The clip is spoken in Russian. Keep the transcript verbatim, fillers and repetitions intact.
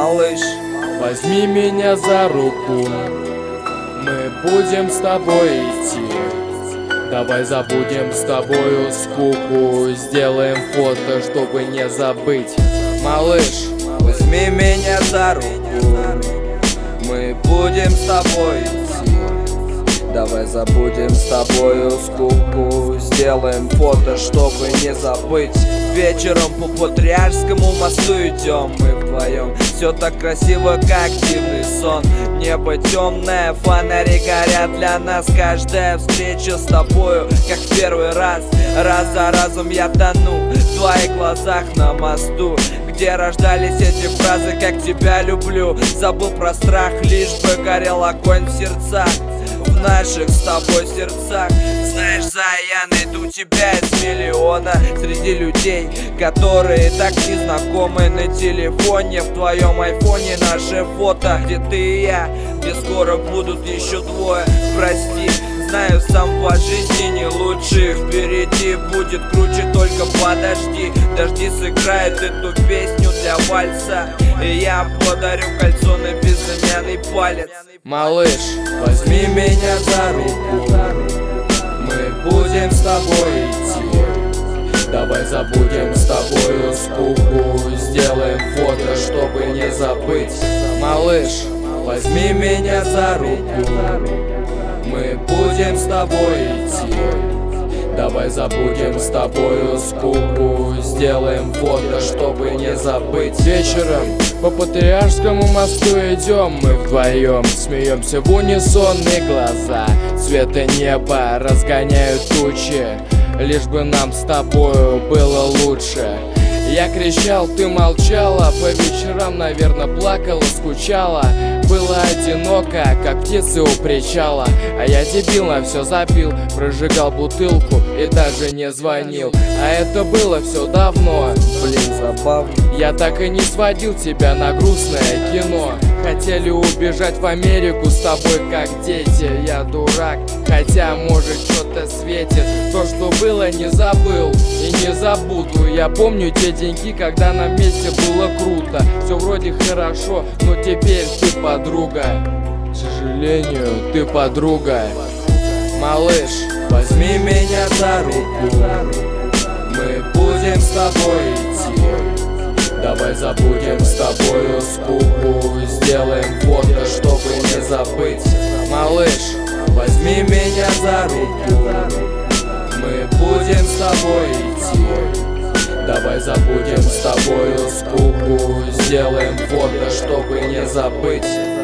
Малыш, возьми меня за руку, мы будем с тобой идти. Давай забудем с тобою скуку, сделаем фото, чтобы не забыть. Малыш, возьми меня за руку, мы будем с тобой идти. Давай забудем с тобою скуку, сделаем фото, чтобы не забыть. Вечером по Патриаршскому мосту идем мы вдвоем. Все так красиво, как дивный сон. Небо темное, фонари горят для нас. Каждая встреча с тобою, как в первый раз. Раз за разом я тону в твоих глазах на мосту, где рождались эти фразы, как тебя люблю. Забыл про страх, лишь бы горел огонь в сердцах, в наших с тобой сердцах. Знаешь, Зая, я найду тебя из миллиона среди людей, которые так не знакомы. На телефоне, в твоем айфоне наше фото, где ты и я, где скоро будут еще двое. Прости, знаю, сам по жизни не лучше. Впереди будет круче, только подожди. Дожди сыграют эту песню для вальса, и я подарю кольцо на безымянный палец. малыш, возьми меня за руку, мы будем с тобой идти. Давай забудем с тобою скуку, сделаем фото, чтобы не забыть. Малыш, возьми меня за руку, мы будем с тобой идти. Давай забудем с тобою скуку, сделаем фото, чтобы не забыть. Вечером по Патриаршскому мосту идем мы вдвоем, смеемся в унисон, и глаза цвета неба разгоняют тучи, лишь бы нам с тобою было лучше. Я кричал, ты молчала, по вечерам, наверное, плакала, скучала. Было одиноко, как птицы у причала. А я дебил на все забил, прожигал бутылку и даже не звонил. А это было все давно, Блин, забавно. я так и не сводил тебя на грустное кино. Хотели убежать в Америку с тобой, как дети. Я дурак, хотя может что-то светит. То, что было, не забыл и не забуду. Я помню те деньги, когда нам вместе было круто. Все вроде хорошо, но теперь ты подруга. К сожалению, ты подруга. Малыш, возьми меня за руку, мы будем с тобой идти. Давай забудем с тобою скуку, сделаем фото, чтобы не забыть. Малыш, возьми меня за руку, мы будем с тобой идти. Давай забудем с тобою скуку, сделаем фото, чтобы не забыть.